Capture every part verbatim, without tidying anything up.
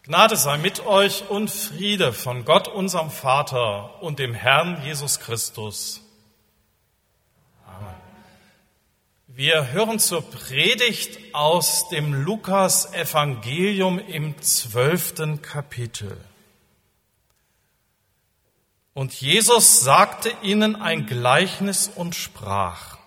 Gnade sei mit euch und Friede von Gott, unserem Vater und dem Herrn Jesus Christus. Amen. Wir hören zur Predigt aus dem Lukas-Evangelium im zwölften Kapitel. Und Jesus sagte ihnen ein Gleichnis und sprach: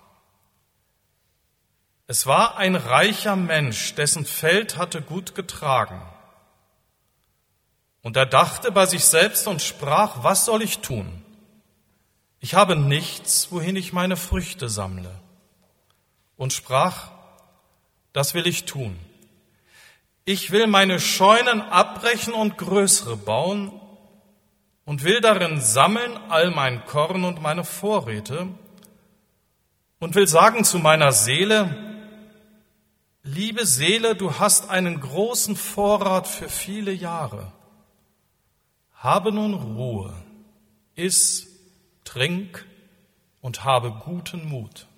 Es war ein reicher Mensch, dessen Feld hatte gut getragen. Und er dachte bei sich selbst und sprach: Was soll ich tun? Ich habe nichts, wohin ich meine Früchte sammle. Und sprach: Das will ich tun. Ich will meine Scheunen abbrechen und größere bauen und will darin sammeln all mein Korn und meine Vorräte und will sagen zu meiner Seele: Liebe Seele, du hast einen großen Vorrat für viele Jahre. Habe nun Ruhe, iss, trink und habe guten Mut.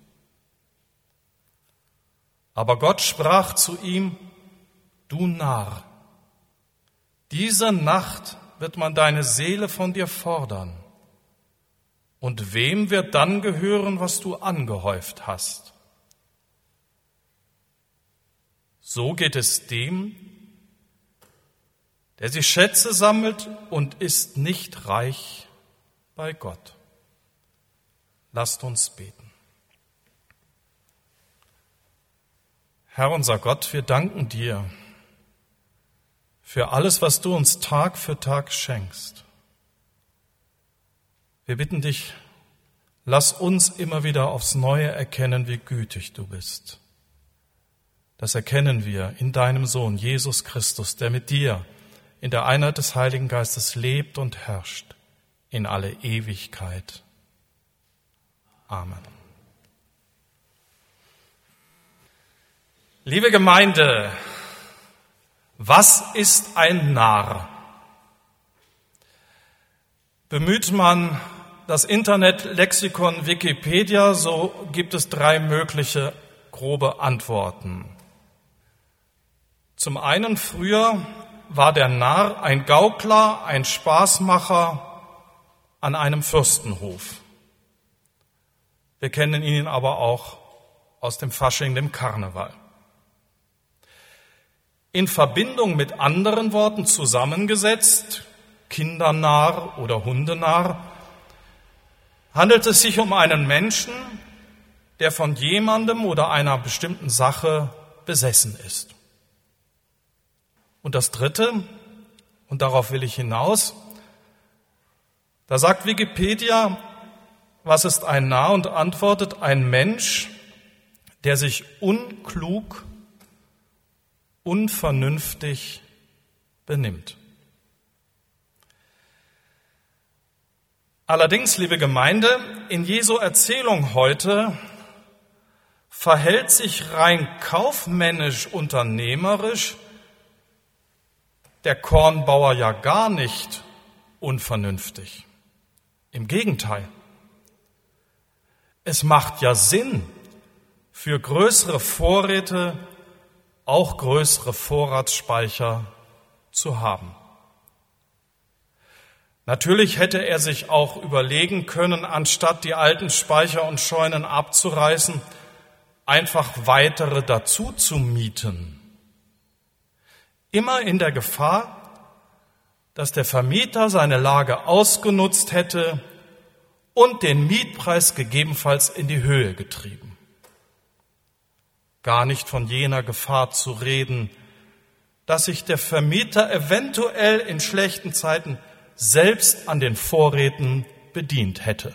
Aber Gott sprach zu ihm: Du Narr, diese Nacht wird man deine Seele von dir fordern. Und wem wird dann gehören, was du angehäuft hast? So geht es dem, der sich Schätze sammelt und ist nicht reich bei Gott. Lasst uns beten. Herr unser Gott, wir danken dir für alles, was du uns Tag für Tag schenkst. Wir bitten dich, lass uns immer wieder aufs Neue erkennen, wie gütig du bist. Das erkennen wir in deinem Sohn Jesus Christus, der mit dir in der Einheit des Heiligen Geistes lebt und herrscht in alle Ewigkeit. Amen. Liebe Gemeinde, was ist ein Narr? Bemüht man das Internetlexikon Wikipedia, so gibt es drei mögliche grobe Antworten. Zum einen: Früher war der Narr ein Gaukler, ein Spaßmacher an einem Fürstenhof. Wir kennen ihn aber auch aus dem Fasching, dem Karneval. In Verbindung mit anderen Worten zusammengesetzt, Kindernarr oder Hundenarr, handelt es sich um einen Menschen, der von jemandem oder einer bestimmten Sache besessen ist. Und das Dritte, und darauf will ich hinaus, da sagt Wikipedia, was ist ein Narr, und antwortet: ein Mensch, der sich unklug, unvernünftig benimmt. Allerdings, liebe Gemeinde, in Jesu Erzählung heute verhält sich rein kaufmännisch, unternehmerisch der Kornbauer ja gar nicht unvernünftig. Im Gegenteil. Es macht ja Sinn, für größere Vorräte auch größere Vorratsspeicher zu haben. Natürlich hätte er sich auch überlegen können, anstatt die alten Speicher und Scheunen abzureißen, einfach weitere dazu zu mieten. Immer in der Gefahr, dass der Vermieter seine Lage ausgenutzt hätte und den Mietpreis gegebenenfalls in die Höhe getrieben. Gar nicht von jener Gefahr zu reden, dass sich der Vermieter eventuell in schlechten Zeiten selbst an den Vorräten bedient hätte.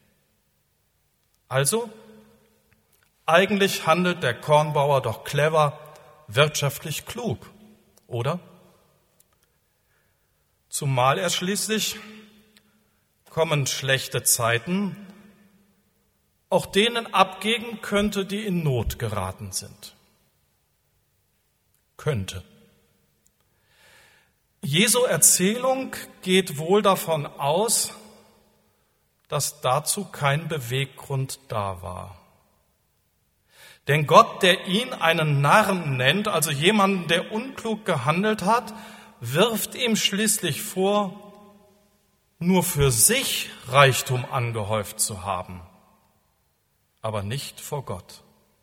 Also, eigentlich handelt der Kornbauer doch clever, wirtschaftlich klug, oder? Zumal er schließlich, kommen schlechte Zeiten, auch denen abgeben könnte, die in Not geraten sind. Könnte. Jesu Erzählung geht wohl davon aus, dass dazu kein Beweggrund da war. Denn Gott, der ihn einen Narren nennt, also jemanden, der unklug gehandelt hat, wirft ihm schließlich vor, nur für sich Reichtum angehäuft zu haben, aber nicht vor Gott.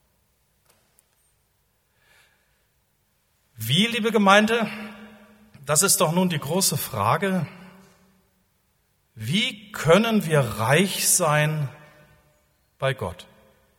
Wie, liebe Gemeinde, das ist doch nun die große Frage, wie können wir reich sein bei Gott?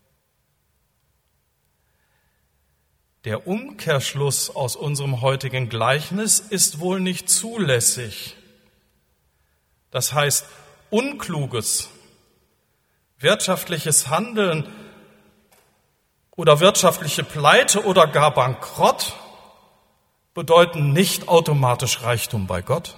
Der Umkehrschluss aus unserem heutigen Gleichnis ist wohl nicht zulässig. Das heißt, unkluges, wirtschaftliches Handeln oder wirtschaftliche Pleite oder gar Bankrott bedeuten nicht automatisch Reichtum bei Gott.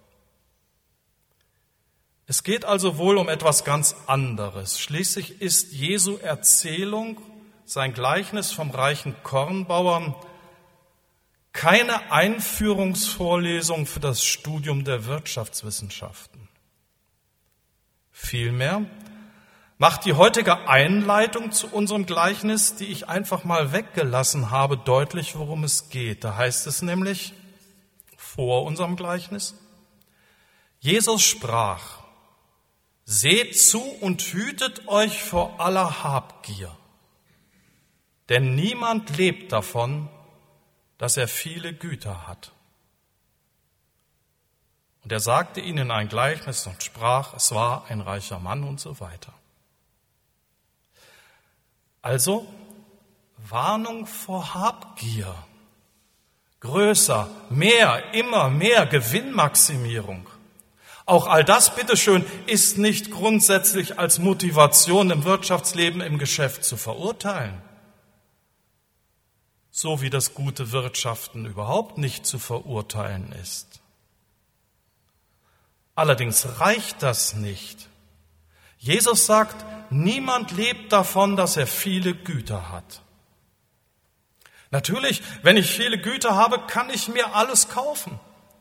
Es geht also wohl um etwas ganz anderes. Schließlich ist Jesu Erzählung, sein Gleichnis vom reichen Kornbauern, keine Einführungsvorlesung für das Studium der Wirtschaftswissenschaften. Vielmehr macht die heutige Einleitung zu unserem Gleichnis, die ich einfach mal weggelassen habe, deutlich, worum es geht. Da heißt es nämlich vor unserem Gleichnis: Jesus sprach: Seht zu und hütet euch vor aller Habgier, denn niemand lebt davon, dass er viele Güter hat. Und er sagte ihnen ein Gleichnis und sprach, es war ein reicher Mann und so weiter. Also Warnung vor Habgier, größer, mehr, immer mehr Gewinnmaximierung. Auch all das, bitteschön, ist nicht grundsätzlich als Motivation im Wirtschaftsleben, im Geschäft zu verurteilen. So wie das gute Wirtschaften überhaupt nicht zu verurteilen ist. Allerdings reicht das nicht. Jesus sagt, niemand lebt davon, dass er viele Güter hat. Natürlich, wenn ich viele Güter habe, kann ich mir alles kaufen.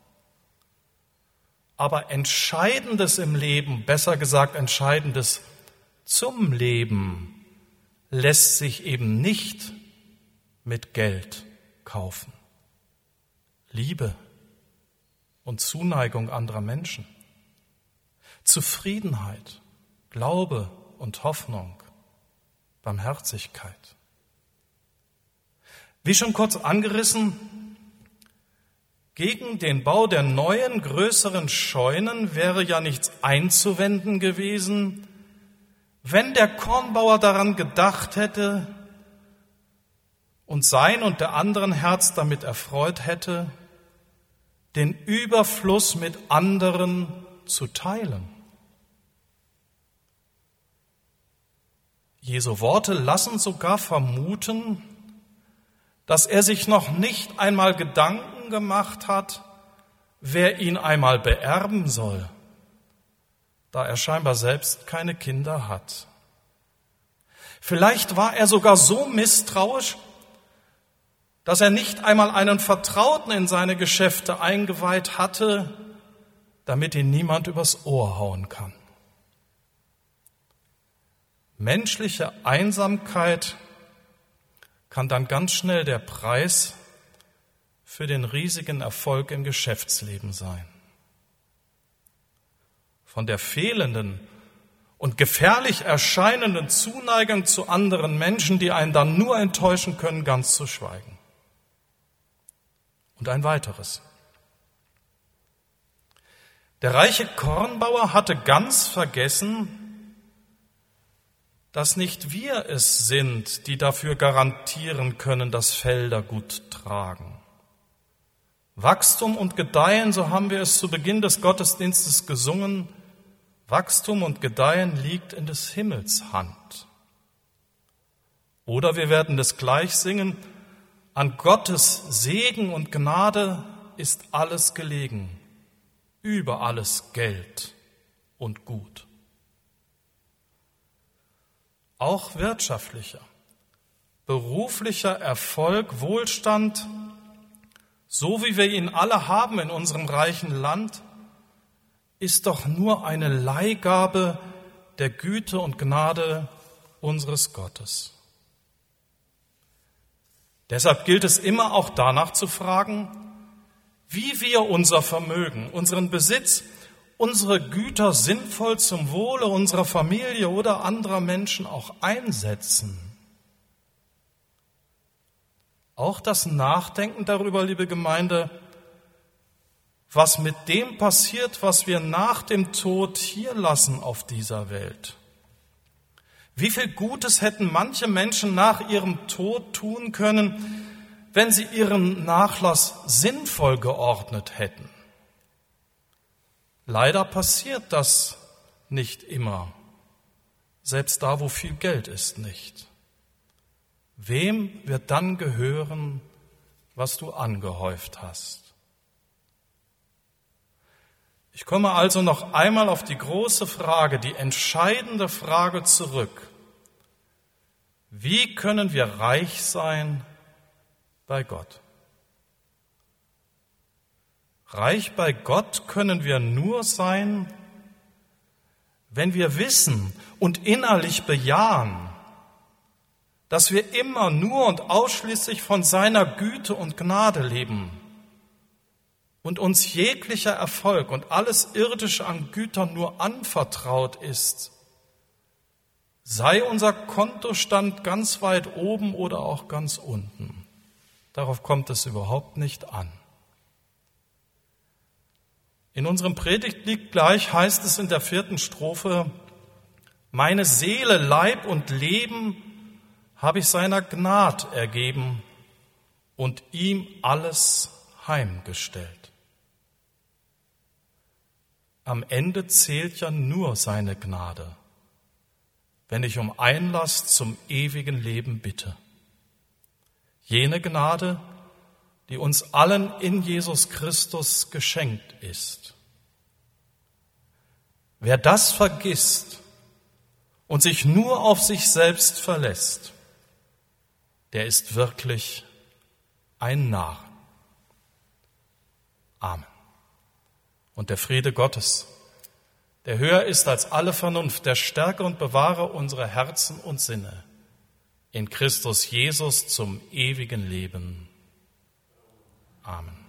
Aber Entscheidendes im Leben, besser gesagt Entscheidendes zum Leben, lässt sich eben nicht mit Geld kaufen. Liebe und Zuneigung anderer Menschen, Zufriedenheit, Glaube und Hoffnung, Barmherzigkeit. Wie schon kurz angerissen, gegen den Bau der neuen, größeren Scheunen wäre ja nichts einzuwenden gewesen, wenn der Kornbauer daran gedacht hätte und sein und der anderen Herz damit erfreut hätte, den Überfluss mit anderen zu teilen. Jesu Worte lassen sogar vermuten, dass er sich noch nicht einmal Gedanken gemacht hat, wer ihn einmal beerben soll, da er scheinbar selbst keine Kinder hat. Vielleicht war er sogar so misstrauisch, dass er nicht einmal einen Vertrauten in seine Geschäfte eingeweiht hatte, damit ihn niemand übers Ohr hauen kann. Menschliche Einsamkeit kann dann ganz schnell der Preis für den riesigen Erfolg im Geschäftsleben sein. Von der fehlenden und gefährlich erscheinenden Zuneigung zu anderen Menschen, die einen dann nur enttäuschen können, ganz zu schweigen. Und ein weiteres. Der reiche Kornbauer hatte ganz vergessen, dass nicht wir es sind, die dafür garantieren können, dass Felder gut tragen. Wachstum und Gedeihen, so haben wir es zu Beginn des Gottesdienstes gesungen, Wachstum und Gedeihen liegt in des Himmels Hand. Oder wir werden es gleich singen, an Gottes Segen und Gnade ist alles gelegen, über alles Geld und Gut. Auch wirtschaftlicher, beruflicher Erfolg, Wohlstand, so wie wir ihn alle haben in unserem reichen Land, ist doch nur eine Leihgabe der Güte und Gnade unseres Gottes. Deshalb gilt es immer auch danach zu fragen, wie wir unser Vermögen, unseren Besitz, unsere Güter sinnvoll zum Wohle unserer Familie oder anderer Menschen auch einsetzen. Auch das Nachdenken darüber, liebe Gemeinde, was mit dem passiert, was wir nach dem Tod hier lassen auf dieser Welt. Wie viel Gutes hätten manche Menschen nach ihrem Tod tun können, wenn sie ihren Nachlass sinnvoll geordnet hätten. Leider passiert das nicht immer, selbst da, wo viel Geld ist, nicht. Wem wird dann gehören, was du angehäuft hast? Ich komme also noch einmal auf die große Frage, die entscheidende Frage zurück. Wie können wir reich sein bei Gott? Reich bei Gott können wir nur sein, wenn wir wissen und innerlich bejahen, dass wir immer nur und ausschließlich von seiner Güte und Gnade leben und uns jeglicher Erfolg und alles Irdische an Gütern nur anvertraut ist, sei unser Kontostand ganz weit oben oder auch ganz unten. Darauf kommt es überhaupt nicht an. In unserem Predigtlied gleich heißt es in der vierten Strophe: Meine Seele, Leib und Leben habe ich seiner Gnad ergeben und ihm alles heimgestellt. Am Ende zählt ja nur seine Gnade, wenn ich um Einlass zum ewigen Leben bitte. Jene Gnade, die uns allen in Jesus Christus geschenkt ist. Wer das vergisst und sich nur auf sich selbst verlässt, der ist wirklich ein Narr. Amen. Und der Friede Gottes, der höher ist als alle Vernunft, der stärke und bewahre unsere Herzen und Sinne in Christus Jesus zum ewigen Leben. Amen.